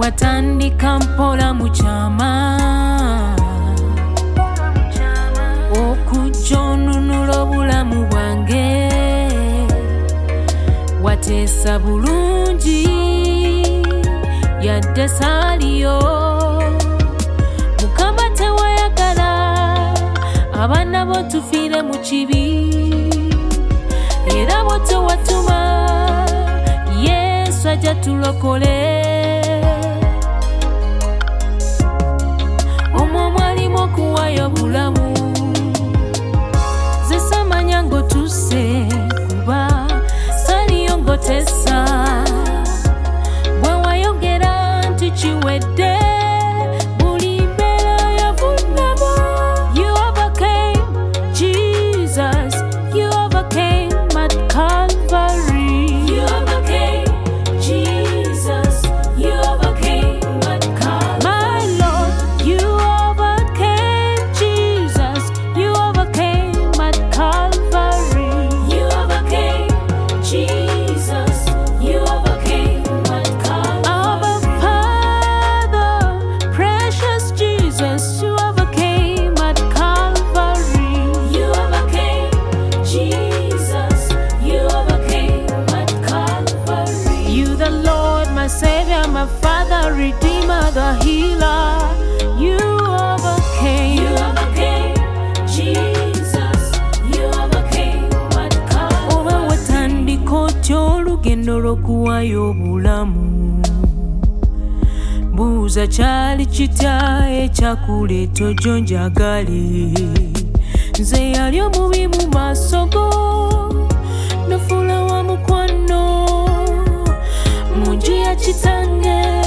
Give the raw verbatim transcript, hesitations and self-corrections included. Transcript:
watandika mpola mu kyama okujja onunula obulamu bwange wateesa bulungi yadde saaliyo Mukama tewayagala abaana bo tufiire mu kibi era bo tewatuma Yesu ajja tulokole omwo mwalimu okuwayo obulamu ze samanya ng'otuuse kuba saaliyo ng'oteesa bwe wayogera nti kiwedde buli mbeera yavunamo You overcame Jesus You overcame at Calvary You overcame Jesus You overcame at Calvary My Lord You overcame Jesus You overcame at Calvary You overcame Jesus You overcame at Calvary Our Father precious Jesus You overcame at Calvary You overcame Jesus You overcame at Calvary You the Lord my Savior my Father Redeemer the Healer You overcame You overcame Jesus You overcame at Calvary Oba watandika otya olugendo lw'okuwayo obulamu buuza kyali kitya ekyakuleeta ojjo njagale nze yali omubi mu maaso go nofuula wa mukwano mu nju ya kitange